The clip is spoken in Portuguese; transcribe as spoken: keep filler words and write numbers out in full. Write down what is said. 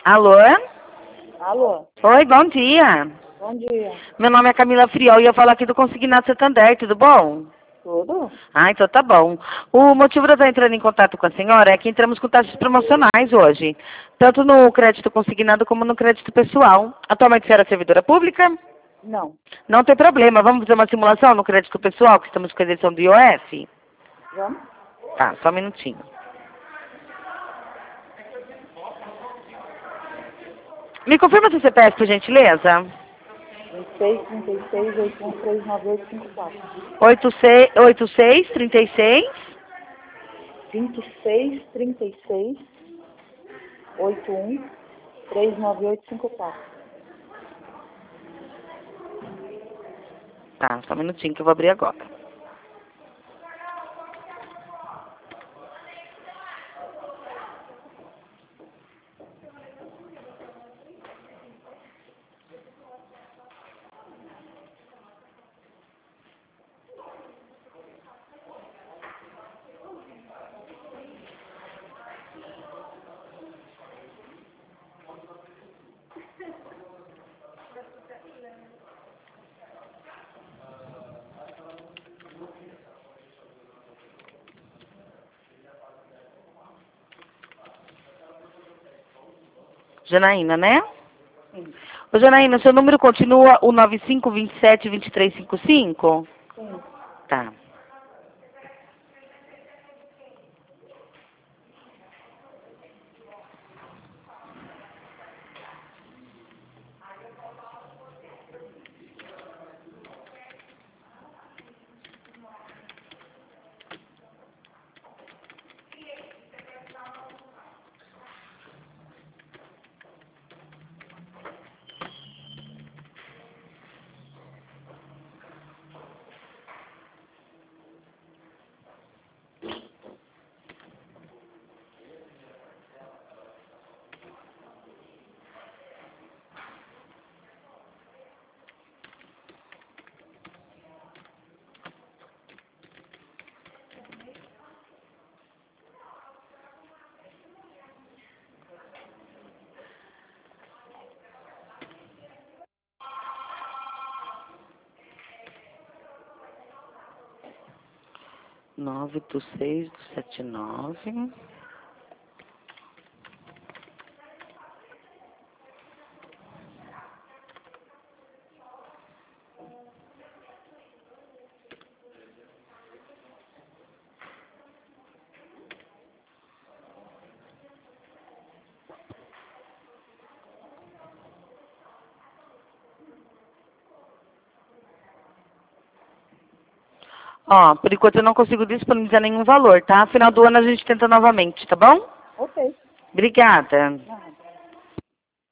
Alô? Alô? Oi, bom dia. Bom dia. Meu nome é Camila Friol e eu falo aqui do Consignado Santander, tudo bom? Tudo? Ah, então tá bom. O motivo de eu estar entrando em contato com a senhora é que entramos com taxas promocionais hoje, tanto no crédito consignado como no crédito pessoal. Atualmente a senhora é servidora pública? Não. Não tem problema, vamos fazer uma simulação no crédito pessoal, que estamos com a edição do I O F? Vamos? Tá, só um minutinho. Me confirma seu C P F, por gentileza? vinte e seis, trinta e seis, oito um três nove oito cinco quatro. oito seis, oito seis, trinta e seis. vinte e seis, trinta e seis, oito um três nove oito cinco quatro. Tá, só um minutinho que eu vou abrir agora. Janaína, né? Sim. Ô, Janaína, seu número continua o nove cinco dois sete, dois três cinco cinco? Sim. Tá. nove oito seis, sete nove. Ó, por enquanto eu não consigo disponibilizar nenhum valor, tá? Final do ano a gente tenta novamente, tá bom? Ok. Obrigada. Ah.